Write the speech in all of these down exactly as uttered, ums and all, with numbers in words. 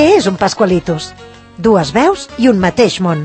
Què és un Pascualitos? Dues veus i un mateix món.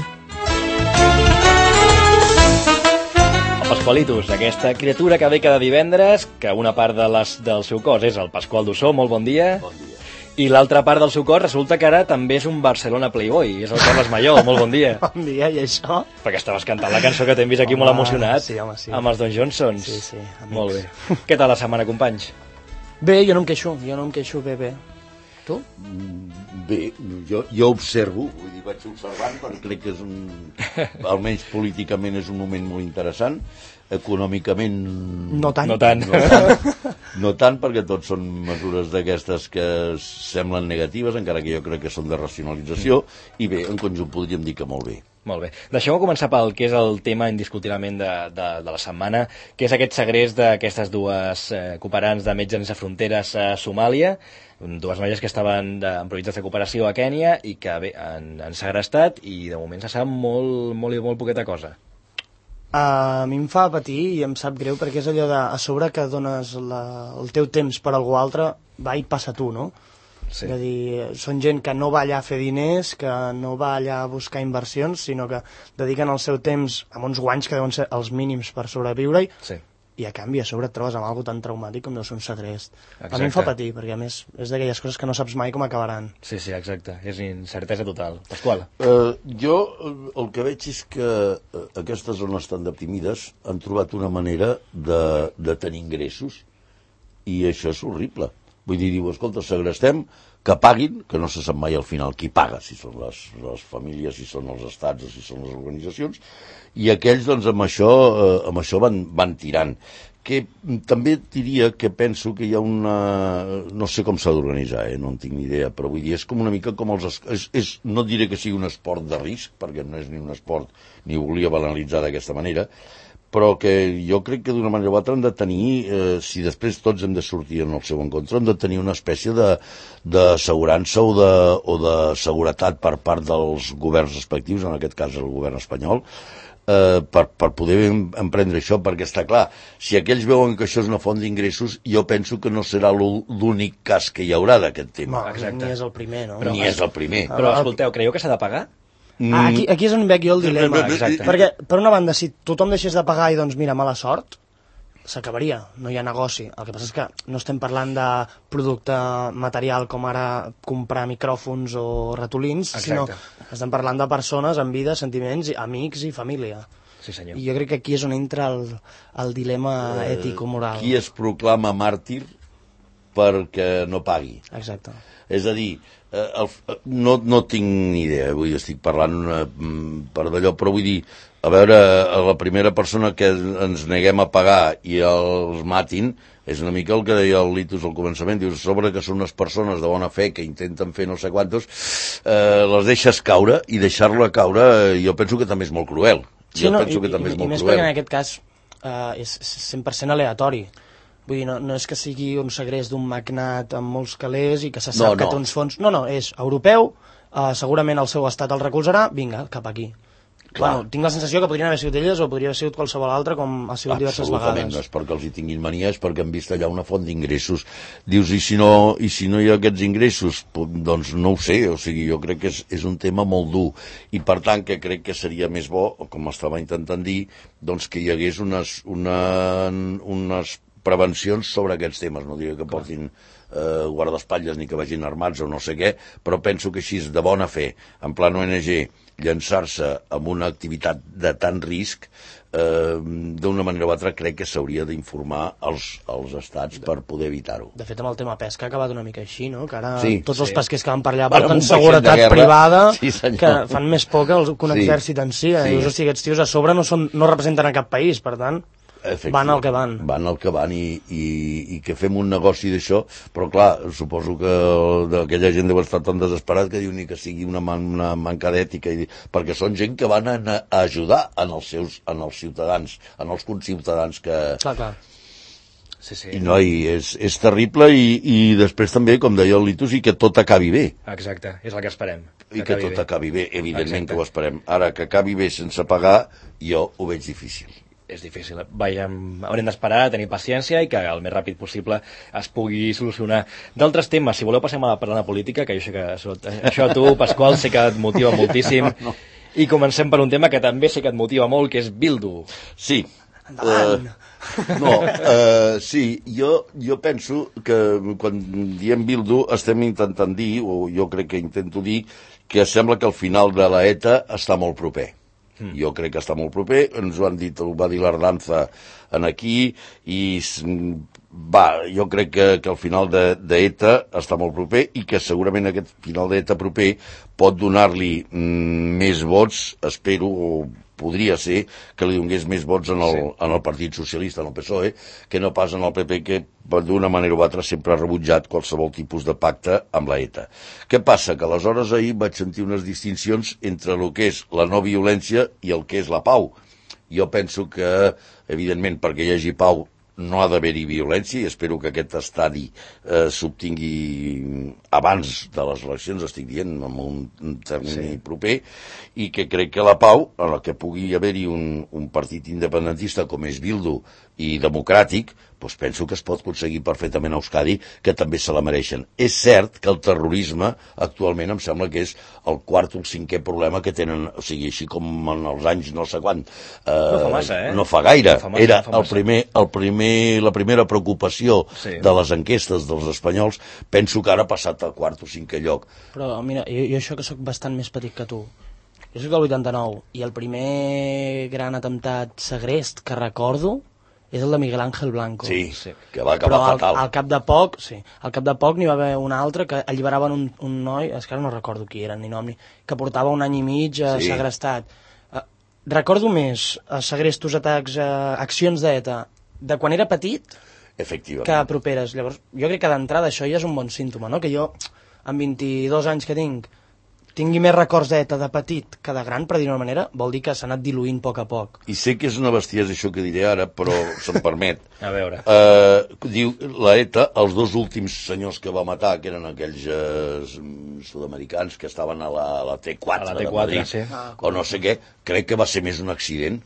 El Pascualitos, aquesta criatura que ve cada divendres, que una part de les, del seu cos és el Pasqual d'Ossó, molt bon dia. Bon dia. I l'altra part del seu cos resulta que ara també és un Barcelona Playboy, és el Carles Mallol, molt bon dia. Bon dia, i això? Perquè estaves cantant la cançó que t'hem vist aquí home, molt emocionat. Sí, home, sí. Amb els Don Johnsons. Sí, sí, amics. Molt bé. Què tal la setmana, companys? Bé, jo no em queixo, jo no em queixo, bé, bé. Tu? Bé, jo, jo observo, vull dir, vaig observant perquè crec que és un, almenys políticament és un moment molt interessant, econòmicament no tant, no tant, no tant, no tant perquè tots són mesures d'aquestes que semblen negatives, encara que jo crec que són de racionalització, i bé, en conjunt podríem dir que molt bé. Molt bé. Deixeu-me començar pel que és el tema indiscutiblement de, de, de la setmana, que és aquest segrest d'aquestes dues eh, cooperants de Metges Sense Fronteres a Somàlia, dues noies que estaven de, en projectes de cooperació a Kènia i que bé, han, han segrestat i de moment se sap molt, molt i molt poqueta cosa. Uh, a mi em fa patir i em sap greu perquè és allò de a sobre que dones la, el teu temps per a algú altre, va i passa tu, no? Sí. És a dir, són gent que no va allà a fer diners, que no va allà a buscar inversions, sinó que dediquen el seu temps amb uns guanys que deuen ser els mínims per sobreviure-hi, sí. I a canvi a sobre et trobes amb algo tan traumàtic com deu ser un segrest. Exacte. A mi em fa patir, perquè a més és d'aquelles coses que no saps mai com acabaran. Sí, sí, exacte, és incertesa total. Pasqual? Uh, jo el que veig és que uh, aquestes zones tan deprimides han trobat una manera de, de tenir ingressos i això és horrible. Vull dir, diu, escolta, segrestem, que paguin, que no se sap mai al final qui paga, si són les, les famílies, si són els estats o si són les organitzacions, i aquells, doncs, amb això, eh, amb això van, van tirant. Que també diria que penso que hi ha una... No sé com s'ha d'organitzar, eh? No en tinc ni idea, però vull dir, és com una mica com els... És, és, no diré que sigui un esport de risc, perquè no és ni un esport, ni ho volia banalitzar d'aquesta manera, però que jo crec que d'una manera o altra hem de tenir, eh, si després tots hem de sortir en el seu encontre, hem de tenir una espècie d'assegurança o, de, o de seguretat per part dels governs respectius, en aquest cas el govern espanyol, eh, per, per poder emprendre això, perquè està clar, si aquells veuen que això és una font d'ingressos, jo penso que no serà l'únic cas que hi haurà d'aquest tema. No, exacte. Ni és el primer, no? Però, ni és el primer. Però, escolteu, creieu que s'ha de pagar? Ah, aquí, aquí és on veig jo el dilema. Exacte. Perquè, per una banda, si tothom deixés de pagar i, doncs, mira, mala sort, s'acabaria, no hi ha negoci. El que passa és que no estem parlant de producte material com ara comprar micròfons o ratolins, exacte. Sinó estem parlant de persones amb vida, sentiments, amics i família. Sí, senyor. I jo crec que aquí és on entra el, el dilema eh, ètico-moral. Qui es proclama màrtir perquè no pagui. Exacte. És a dir, eh, el, no, no tinc ni idea, vull dir, estic parlant eh, per d'allò, però vull dir, a veure, la primera persona que ens neguem a pagar i els matin, és una mica el que deia el Litus al començament, dius, a sobre que són unes persones de bona fe que intenten fer no sé quantos, eh, les deixes caure, i deixar-la caure eh, jo penso que també és molt cruel. Sí, jo no, penso i, que també i, és molt i més cruel. perquè en aquest cas eh, és cent per cent aleatori. Vull dir, no, no és que sigui un segrest d'un magnat amb molts calés i que se sap no, no. que té uns fons... No, no, és europeu, eh, segurament el seu estat el recolzarà, vinga, cap aquí. Bueno, tinc la sensació que podrien haver sigut elles o podria haver sigut qualsevol altre, com ha sigut diverses vegades. Absolutament, no és perquè els hi tinguin mania, és perquè han vist allà una font d'ingressos. Dius, i si no, i si no hi ha aquests ingressos? Doncs no ho sé, o sigui, jo crec que és, és un tema molt dur, i per tant que crec que seria més bo, com estava intentant dir, doncs que hi hagués unes, una, unes prevencions sobre aquests temes, no diré que portin eh, guardaespatlles ni que vagin armats o no sé què, però penso que així de bona fe, en plan O N G, llançar-se amb una activitat de tant risc, eh, d'una manera o altra crec que s'hauria d'informar als, als estats per poder evitar-ho. De fet, amb el tema pesca ha acabat una mica així, no? Que ara sí, tots els sí. pesquers que van per allà bueno, porten seguretat privada, sí, que fan més por que, el, que un sí. exèrcit en si. Eh? Sí. Dius, o sigui, aquests tios a sobre no, són, no representen a cap país, per tant... Van al que van. Van al que van i, i, i que fem un negoci d'això, però clar, suposo que aquella gent deu estar tan desesperat que diu ni que sigui una, man, una manca d'ètica, perquè són gent que van a, a ajudar en els, seus, en els ciutadans, en els conciutadans que... Clar, clar. Sí, sí. I no, i és, és terrible i, i després també, com deia el Litus, i que tot acabi bé. Exacte, és el que esperem. Que I que tot bé. acabi bé, evidentment. Exacte. Que ho esperem. Ara, que acabi bé sense pagar, jo ho veig difícil. és difícil. Veiem, haurem d'esperar, tenir paciència i que el més ràpid possible es pugui solucionar. D'altres temes, si voleu passem a parlar de política, que jo sé que això, això a tu, Pasqual, sé que et motiva moltíssim. No, no. I comencem per un tema que també sé que et motiva molt, que és Bildu. Sí. Uh, no, uh, sí, jo, jo penso que quan diem Bildu estem intentant dir, o jo crec que intento dir, que sembla que el final de la ETA està molt proper. Mm. Jo crec que està molt proper, ens ho han dit, ho va dir l'Ardanza en aquí, i va, jo crec que, que el final d'ETA està molt proper i que segurament aquest final d'ETA proper pot donar-li mm, més vots, espero, o podria ser que li donés més vots en el, sí. en el Partit Socialista, en el P S O E, que no pas en el P P, que d'una manera o altra sempre ha rebutjat qualsevol tipus de pacte amb la ETA. Què passa? Que aleshores ahir vaig sentir unes distincions entre el que és la no violència i el que és la pau. Jo penso que, evidentment, perquè hi hagi pau no ha d'haver-hi violència i espero que aquest estadi eh, s'obtingui abans de les eleccions, estic dient, en un termini sí. proper, i que crec que la pau, en la que pugui haver-hi un, un partit independentista com és Bildu i democràtic, doncs penso que es pot aconseguir perfectament a Euskadi, que també se la mereixen. És cert que el terrorisme actualment em sembla que és el quart o el cinquè problema que tenen, o sigui, així com en els anys no sé quan. Eh, no fa massa, eh? No fa gaire. No fa massa, Era no fa el primer, el primer, la primera preocupació sí. de les enquestes dels espanyols, penso que ara ha passat al quart o cinquè lloc. Però mira, jo, jo això que sóc bastant més petit que tu, jo soc del vuitanta-nou, i el primer gran atemptat segrest que recordo és el de Miguel Ángel Blanco. Sí, sí. Que va acabar Però al, fatal. al cap de poc, sí, al cap de poc n'hi va haver un altre que alliberaven un, un noi, és que ara no recordo qui era, ni nom, ni, que portava un any i mig eh, sí. segrestat. Uh, recordo més uh, segrestos, atacs, uh, accions d'ETA de quan era petit que properes. Llavors, jo crec que d'entrada això ja és un bon símptoma, no? Que jo, amb vint-i-dos anys que tinc, tingui més records d'ETA de petit que de gran, per dir-ho d'una manera, vol dir que s'ha anat diluint a poc a poc. I sé que és una bestiesa això que diré ara, però se'm permet. A veure. Uh, diu la ETA, els dos últims senyors que va matar, que eren aquells uh, sud-americans que estaven a la, a la T quatre, a la T quatre, sí. Ah, o no sé què, crec que va ser més un accident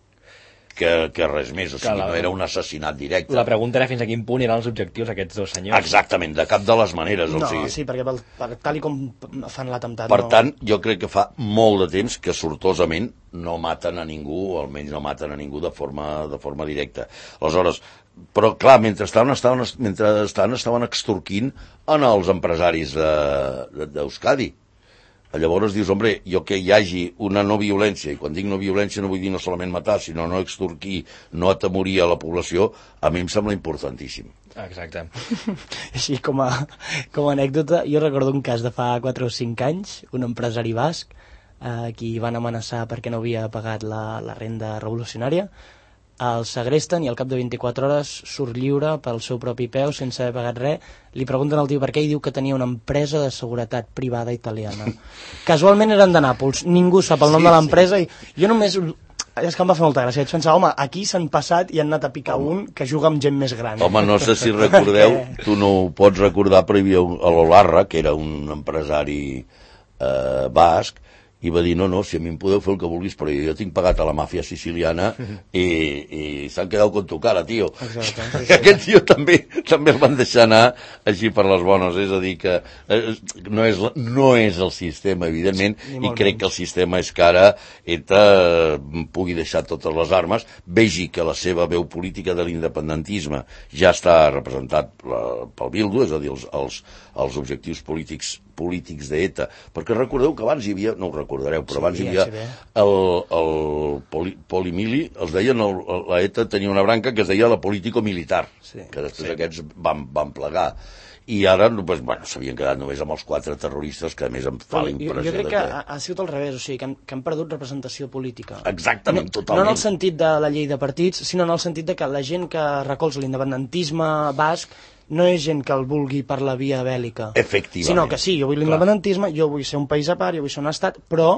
que, que res més, o sigui, la, no era un assassinat directe. La pregunta era fins a quin punt eren els objectius aquests dos senyors. Exactament, de cap de les maneres. No, o sigui. sí, perquè per, per, tal i com fan l'atemptat... Per no... tant, jo crec que fa molt de temps que sortosament no maten a ningú, o almenys no maten a ningú de forma, de forma directa. Aleshores, però clar, mentrestant estaven, mentrestant estaven extorquint en els empresaris d'Euskadi. De, Llavors dius, hombre, jo que hi hagi una no violència, i quan dic no violència no vull dir no solament matar, sinó no extorquir, no atemorir a la població, a mi em sembla importantíssim. Exacte. Així com a, com a anècdota, jo recordo un cas de fa quatre o cinc anys, un empresari basc, eh, qui van amenaçar perquè no havia pagat la, la renda revolucionària, el segresten i al cap de vint-i-quatre hores surt lliure pel seu propi peu sense haver pagat res. Li pregunten al tio per què i diu que tenia una empresa de seguretat privada italiana. Casualment eren de Nàpols, ningú sap el nom sí, de l'empresa sí. I jo només... És que em va fer molta gràcia. Vaig pensar, home, aquí s'han passat i han anat a picar home. Un que juga amb gent més gran. Home, no sé si recordeu, tu no ho pots recordar, però hi havia l'Olarra, que era un empresari eh, basc, i va dir, no, no, si a mi em podeu fer el que vulguis, però jo tinc pagat a la màfia siciliana i, i s'han quedat con tu cara, tio. Exacte, sí, sí. Aquest tio també, també el van deixar anar així per les bones, és a dir que eh, no, és, no és el sistema, evidentment, sí, i crec menys. Que el sistema és que ara ETA pugui deixar totes les armes, vegi que la seva veu política de l'independentisme ja està representat pel Bildu, és a dir, els, els, els objectius polítics polítics d'ETA, perquè recordeu que abans hi havia, no ho recordareu, però sí, abans hi havia sí, el, el poli, polimili, els deien, el, la ETA tenia una branca que es deia la político-militar, sí, que després sí. Aquests van, van plegar. I ara, doncs, bueno, s'havien quedat només amb els quatre terroristes, que a més em fa la impressió jo, jo crec de que... que ha sigut al revés, o sigui, que han, que han perdut representació política. Exactament, no, totalment. No en el sentit de la llei de partits, sinó en el sentit de que la gent que recolza l'independentisme basc no és gent que el vulgui per la via bèl·lica. Efectivament. Sinó que sí, jo vull l'independentisme, jo vull ser un país a part, jo vull ser un estat, però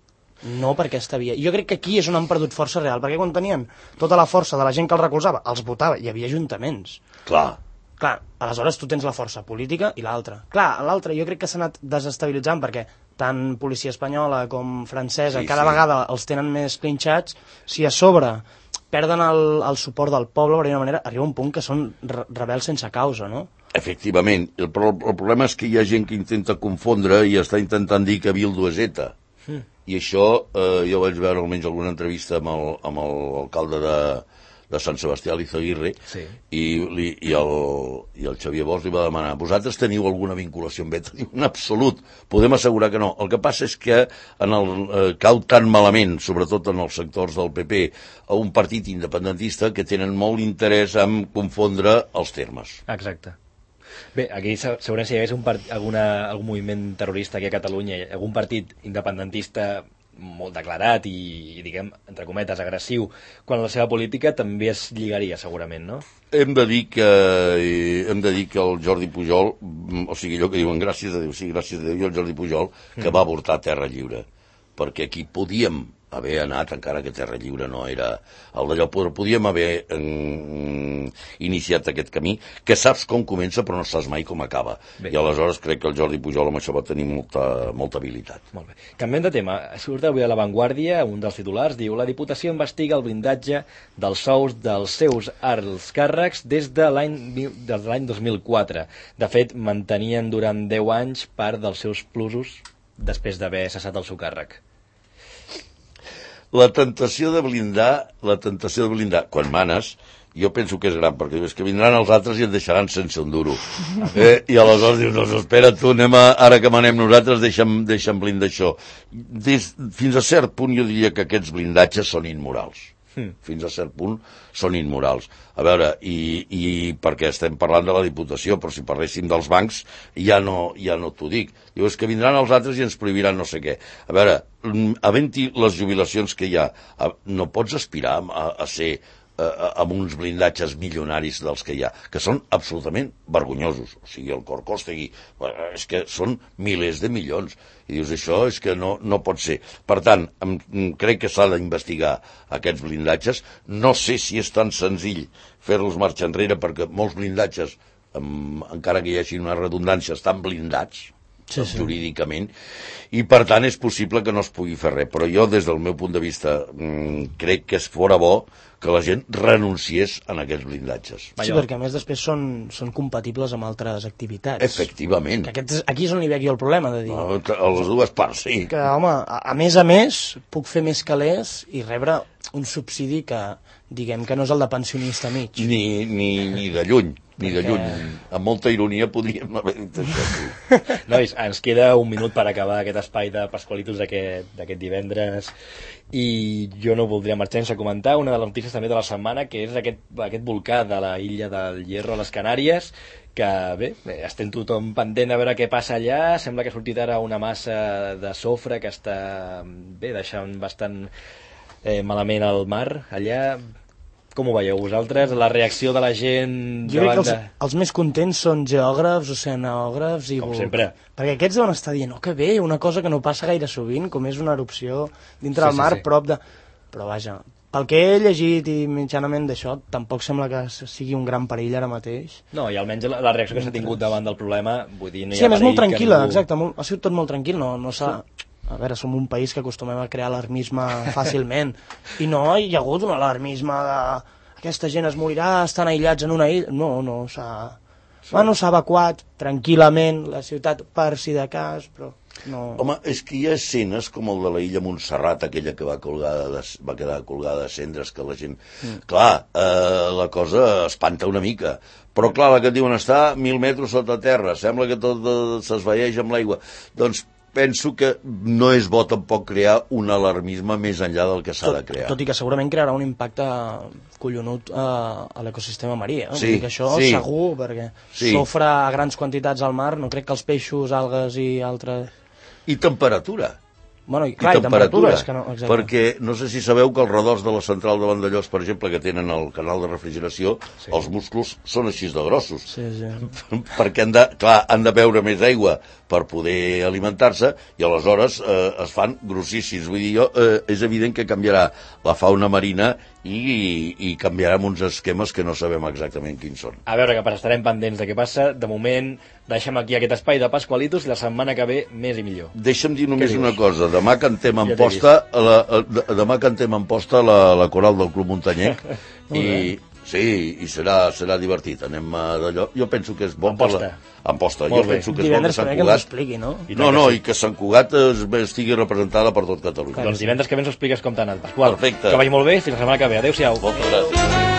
no per aquesta via. Jo crec que aquí és on han perdut força real, perquè quan tenien tota la força de la gent que els recolzava, els votava, hi havia ajuntaments. Clar. Clar, aleshores tu tens la força política i l'altra. Clar, l'altra jo crec que s'ha anat desestabilitzant, perquè tant policia espanyola com francesa, sí, cada sí. vegada els tenen més clinxats, si a sobre perden el, el suport del poble, per d'una manera, arriba un punt que són re rebels sense causa, no? Efectivament, el, el, el problema és que hi ha gent que intenta confondre i està intentant dir que Bildu és ETA. Mm. I això, eh, jo vaig veure almenys alguna entrevista amb el, amb l'alcalde de, de Sant Sebastià, l'Izaguirre, sí. i, li, i, el, i el Xavier Bosch li va demanar: vosaltres teniu alguna vinculació amb ETA? Diu, en absolut, podem assegurar que no. El que passa és que en el, eh, cau tan malament, sobretot en els sectors del P P, a un partit independentista que tenen molt interès en confondre els termes. Exacte. Bé, aquí segurament si hi hagués un part, alguna, algun moviment terrorista aquí a Catalunya, algun partit independentista molt declarat i, i diguem, entre cometes, agressiu quan la seva política, també es lligaria segurament, no? Hem de dir que hem de dir que el Jordi Pujol, o sigui, allò que diuen gràcies a Déu, sí, gràcies a Déu, i el Jordi Pujol, que mm. va avortar Terra Lliure, perquè aquí podíem haver anat, encara que Terra Lliure no era el d'allò, però podíem haver mm, iniciat aquest camí, que saps com comença però no saps mai com acaba. Bé. I aleshores crec que el Jordi Pujol amb això va tenir molta, molta habilitat. Molt bé. Canviem de tema. Surt avui a La Vanguardia, un dels titulars, diu: la Diputació investiga el blindatge dels sous dels seus alts càrrecs des de l'any dos mil quatre. De fet, mantenien durant deu anys part dels seus plusos després d'haver cessat el seu càrrec. La tentació de blindar, la tentació de blindar, quan manes, jo penso que és gran, perquè dius que vindran els altres i et deixaran sense un duro. Eh? I aleshores dius, no, espera tu, anem a, ara que manem nosaltres, deixa'm, deixa'm blindar això. Des, fins a cert punt jo diria que aquests blindatges són immorals. Hmm. Fins a cert punt són immorals. A veure, i, i perquè estem parlant de la Diputació, però si parléssim dels bancs ja no, ja no t'ho dic. Diu, és que vindran els altres i ens prohibiran no sé què. A veure, havent-hi les jubilacions que hi ha, no pots aspirar a, a ser amb uns blindatges milionaris dels que hi ha, que són absolutament vergonyosos. O sigui, el Corcostegui, és que són milers de milions. I dius, això és que no, no pot ser. Per tant, em, crec que s'ha d'investigar aquests blindatges. No sé si és tan senzill fer-los marxar enrere, perquè molts blindatges, em, encara que hi hagi una redundància, estan blindats, sí, sí. jurídicament, i per tant és possible que no es pugui fer res. Però jo, des del meu punt de vista, mmm, crec que és fora bo que la gent renunciés a aquests blindatges. Sí, perquè a més després són, són compatibles amb altres activitats. Efectivament. Que aquest, aquí és on hi veig jo el problema, de dir... No, a les dues parts, sí. Que, home, a, a més a més, puc fer més calés i rebre un subsidi que, diguem, que no és el de pensionista mig. Ni, ni, ni de lluny. Ni de lluny. Amb molta ironia podríem haver dit això. Nois, ens queda un minut per acabar aquest espai de Pasqualitos d'aquest divendres i jo no voldria marxar sense comentar una de les notícies també de la setmana, que és aquest, aquest volcà de la illa del Hierro a les Canàries, que bé, estem tothom pendent a veure què passa allà. Sembla que ha sortit ara una massa de sofre que està bé, deixant bastant eh, malament el mar allà. Com ho veieu vosaltres? La reacció de la gent... Jo crec que els, els més contents són geògrafs, oceanògrafs... I com sempre. Perquè aquests deuen estar dient, oh, que bé, una cosa que no passa gaire sovint, com és una erupció dintre sí, del mar, sí, sí. prop de... Però vaja, pel que he llegit i mitjanament d'això, tampoc sembla que sigui un gran perill ara mateix. No, i almenys la, la reacció que s'ha tingut davant del problema, vull dir... No sí, a més, molt tranquil·la, ningú... exacte, molt, ha sigut tot molt tranquil, no, no s'ha... Sí. A veure, som un país que acostumem a crear alarmisme fàcilment. I no hi ha hagut un alarmisme de... Aquesta gent es morirà, estan aïllats en una illa... No, no, s'ha... Sí. Bueno, s'ha evacuat tranquil·lament la ciutat per si de cas, però no... Home, és que hi ha escenes com el de la illa Montserrat, aquella que va, colgada de, va quedar colgada de cendres, que la gent... Mm. Clar, eh, la cosa espanta una mica. Però clar, la que et diuen està mil metres sota terra, sembla que tot s'esvaeix amb l'aigua. Doncs penso que no és bo tampoc crear un alarmisme més enllà del que s'ha de crear. Tot i que segurament crearà un impacte collonut a, a l'ecosistema marí. Eh? Sí, que això sí. segur, perquè sí. Sofre a grans quantitats al mar, no crec que els peixos, algues i altres... I temperatura. Bueno, i, clar, i temperatura, és que no, exacte. Perquè no sé si sabeu que els redors de la central de Vandellòs, per exemple, que tenen el canal de refrigeració, sí. Els músculs són així de grossos. Sí, sí. Perquè han de, clar, han de beure més aigua per poder alimentar-se i aleshores eh, es fan grossíssims. Vull dir, jo, eh, és evident que canviarà la fauna marina i, i canviarem uns esquemes que no sabem exactament quins són. A veure què passa, estarem pendents de què passa. De moment, deixem aquí aquest espai de Pasqualitos i la setmana que ve més i millor. Deixa'm dir només una cosa. Demà cantem en ja posta la, demà cantem en posta la, la coral del Club Muntanyenc i sí, i serà, serà divertit. Anem d'allò. Jo penso que és bo. En posta. En posta. Jo penso que és divendres bo que Sant que Cugat... ens expliqui, no? No, no, i que Sant Cugat estigui representada per tot Catalunya. Doncs divendres que ve ens ho expliques com t'ha anat, Pasqual. Perfecte. Que vagi molt bé, fins la setmana que ve. Adéu-siau. Moltes gràcies.